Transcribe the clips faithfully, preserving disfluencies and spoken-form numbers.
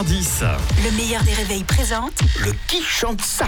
dix. Le meilleur des réveils présente Le Qui chante ça?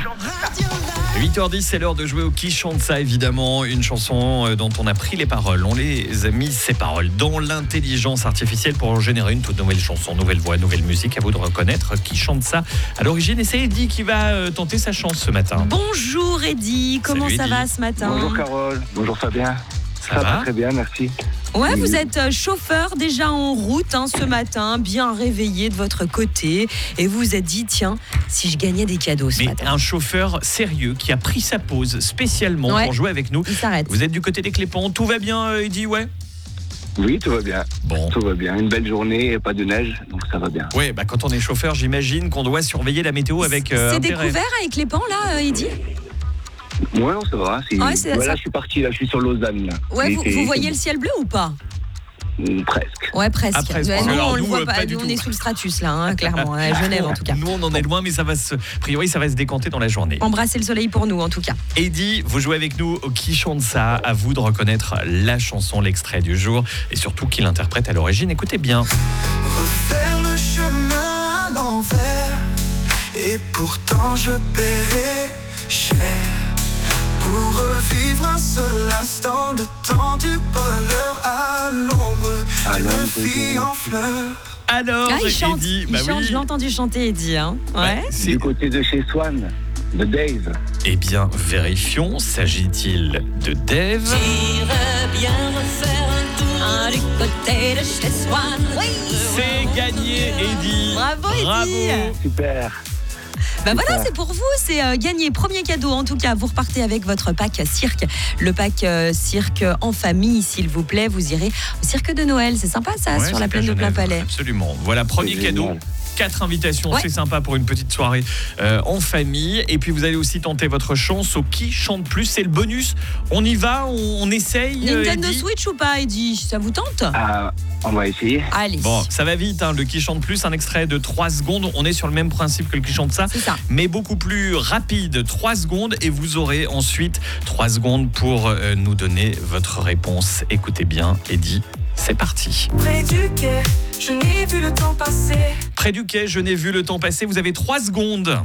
huit heures dix, c'est l'heure de jouer au Qui chante ça, évidemment. Une chanson dont on a pris les paroles. On les a mis, ces paroles, dans l'intelligence artificielle pour générer une toute nouvelle chanson, nouvelle voix, nouvelle musique. À vous de reconnaître qui chante ça. À l'origine, et c'est Eddie qui va tenter sa chance ce matin. Bonjour Eddie, comment Salut, ça Eddie. va ce matin? Bonjour Carole, bonjour Fabien. Ça Ça, va va très bien, merci. Ouais, Oui. vous êtes euh, chauffeur déjà en route hein, ce matin, bien réveillé de votre côté. Et vous vous êtes dit, tiens, si je gagnais des cadeaux ce Mais matin. un chauffeur sérieux qui a pris sa pause spécialement Ouais. pour jouer avec nous. Il s'arrête. Vous êtes du côté des Clépons. Tout va bien, euh, Eddie, ouais? Oui, tout va bien, Bon. tout va bien. Une belle journée et pas de neige, donc ça va bien. Ouais, bah quand on est chauffeur, j'imagine qu'on doit surveiller la météo avec euh, C'est intérêt. découvert avec les pans là, euh, Eddie? Ouais, non, ça va. C'est... Ouais, c'est- ouais, ça- là, je suis parti, là, je suis sur Lausanne. Là. Ouais, Et vous, c'est- vous voyez le ciel bleu ou pas? Mm, Presque. Ouais, presque. Ah, presque. Ouais, nous, Alors, on le nous, voit euh, pas. pas du Nous, on tout. est sous le stratus là, hein, clairement, à Genève en tout cas. Nous, on en est loin, mais ça va se... A priori, ça va se décanter dans la journée. Embrasser le soleil pour nous en tout cas. Eddie, vous jouez avec nous au Qui chante ça. À vous de reconnaître la chanson, l'extrait du jour et surtout qui l'interprète à l'origine. Écoutez bien. Refaire le chemin à l'envers. Et pourtant je paierai cher pour revivre un seul instant, le temps du bonheur à l'ombre, À une l'ombre fille de- en fleurs. Alors, Ah, il chante, Eddie, il bah chante, oui. je l'ai entendu chanter Eddie. Hein. Ouais. Ouais, c'est... Du côté de chez Swan, de Dave. Eh bien, vérifions. S'agit-il de Dave? bien refaire un tour Ah, du côté de chez Swan. Oui. C'est gagné, Eddie. Bravo, Eddie. Bravo. Super. Bah voilà, Super. c'est pour vous, c'est euh, gagné. Premier cadeau, en tout cas, vous repartez avec votre pack cirque. Le pack euh, cirque en famille, s'il vous plaît. Vous irez au cirque de Noël. C'est sympa ça, Ouais, sur la c'est plaine à de Genève. Plainpalais. Absolument. Voilà, premier C'est cadeau. génial. Quatre invitations, Ouais. c'est sympa pour une petite soirée euh, en famille. Et puis vous allez aussi tenter votre chance au Qui chante plus. C'est le bonus. On y va, on, on essaye. euh, Nintendo Eddie Switch ou pas, Eddie? Ça vous tente? Ah, on va essayer. Allez. Bon, ça va vite, hein, le Qui chante plus, un extrait de trois secondes. On est sur le même principe que le Qui chante ça, C'est ça. mais beaucoup plus rapide, trois secondes. Et vous aurez ensuite trois secondes pour euh, nous donner votre réponse. Écoutez bien, Eddie, c'est parti. Près du quai, je n'ai vu le temps passer. Près du quai, je n'ai vu le temps passer. Vous avez trois secondes.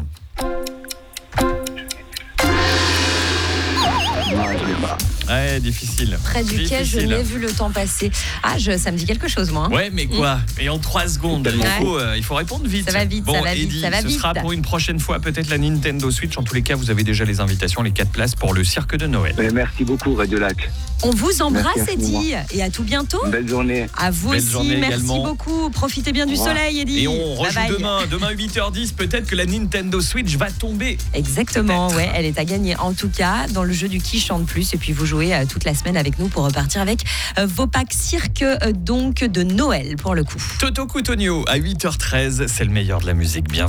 Non, je l'ai pas. Ouais, difficile. Près du quai, je Difficile. n'ai vu le temps passer. Ah, je, ça me dit quelque chose, moi. hein. Ouais, mais quoi? Et en trois secondes, il Ouais. faut, euh, il faut répondre vite. Ça va vite, bon, ça va vite, Eddie, ça va ce vite. sera pour une prochaine fois, peut-être la Nintendo Switch. En tous les cas, vous avez déjà les invitations, les quatre places pour le cirque de Noël. Mais merci beaucoup, Radio Lac. On vous embrasse, Merci infiniment. Eddie. Et à tout bientôt. Une belle journée. À vous Belle aussi, journée merci également. beaucoup. Profitez bien du Au revoir. soleil, Eddie. Et on Bye rejoue bye. demain, demain huit heures dix, peut-être que la Nintendo Switch va tomber. Exactement, Peut-être. ouais, elle est à gagner en tout cas dans le jeu du Qui chante plus. Et puis vous jouez euh, toute la semaine avec nous pour repartir avec euh, vos packs cirque euh, donc de Noël pour le coup. Toto Cutugno à huit heures treize, c'est le meilleur de la musique, bien